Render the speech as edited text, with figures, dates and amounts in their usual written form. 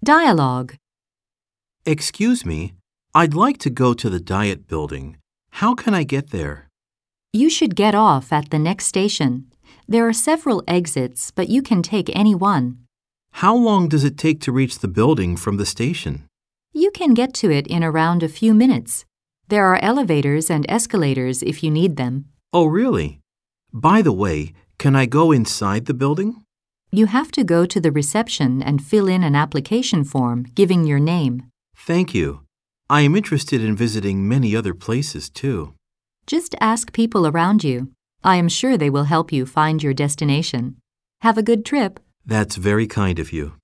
Dialogue. Excuse me, I'd like to go to the Diet Building. How can I get there? You should get off at the next station. There are several exits, but you can take any one. How long does it take to reach the building from the station? You can get to it in around a few minutes. There are elevators and escalators if you need them. Oh, really? By the way, can I go inside the building? You have to go to the reception and fill in an application form giving your name. Thank you. I am interested in visiting many other places, too. Just ask people around you. I am sure they will help you find your destination. Have a good trip. That's very kind of you.